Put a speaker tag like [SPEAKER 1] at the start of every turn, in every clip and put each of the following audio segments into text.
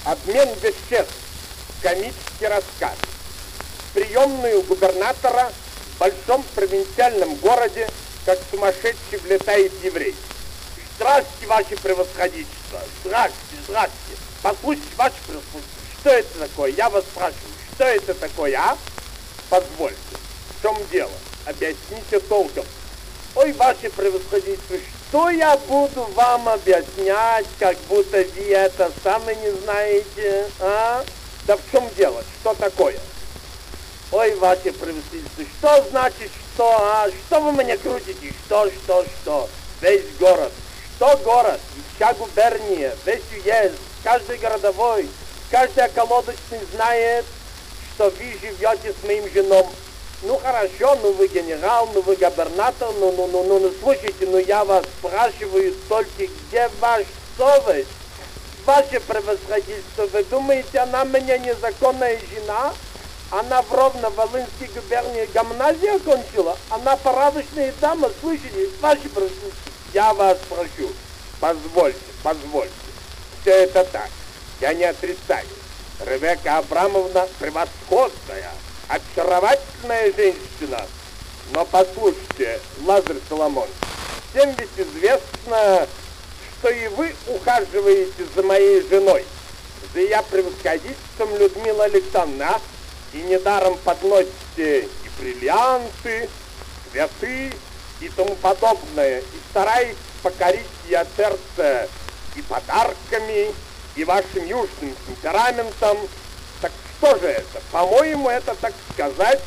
[SPEAKER 1] Обмен веществ. Комический рассказ. В приемную губернатора в большом провинциальном городе, как сумасшедший, влетает еврей. Здравствуйте, ваше превосходительство. Здравствуйте, здравствуйте. Послушайте, ваше превосходительство, что это такое? Я вас спрашиваю, что это такое, а? Позвольте. В чем дело? Объясните толком. Ой, ваше превосходительство, что я буду вам объяснять, как будто вы это сами не знаете, а? Да в чем дело? Что такое? Ой, ваше превосходительство, что значит что, а? Что вы мне крутите? Что? Весь город. Что город? Вся губерния, весь уезд, каждый городовой, каждый околоточный знает, что вы живете с моим женом. Ну хорошо, ну вы генерал, ну вы губернатор, ну слушайте, ну я вас спрашиваю только, где ваш совесть? Ваше превосходительство, вы думаете, она меня незаконная жена? Она в Ровно-Волынской губернии гимназию окончила? Она порядочная дама, слышите? Ваше превосходительство, я вас прошу, позвольте. Все это так, я не отрицаю. Ревека Абрамовна превосходная, очаровательная женщина. Но послушайте, Лазарь Соломон, всем ведь известно, что и вы ухаживаете за моей женой, за ее превосходительством Людмила Александровна, и недаром подносите и бриллианты, цветы и тому подобное, и стараетесь покорить ее сердце и подарками, и вашим южным темпераментом. Так что же это? По-моему, это, так сказать,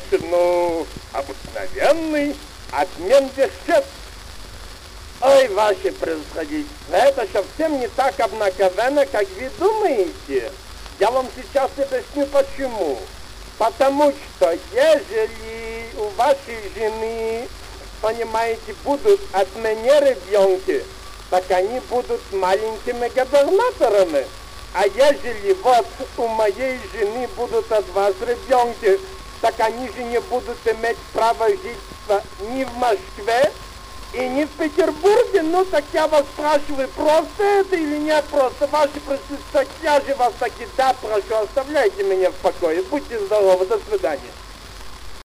[SPEAKER 1] обыкновенный обмен веществ. Ой, ваше превосходительство, это совсем не так обыкновенно, как вы думаете. Я вам сейчас объясню почему. Потому что, ежели у вашей жены, понимаете, будут от меня ребенки, так они будут маленькими губернаторами. А ежели вот у моей жены будут от вас ребенки, так они же не будут иметь права жительства ни в Москве и ни в Петербурге. Ну так я вас спрашиваю, просто это или не просто? Ваше присутствие, я же вас таки, да, прошу, оставляйте меня в покое. Будьте здоровы, до свидания.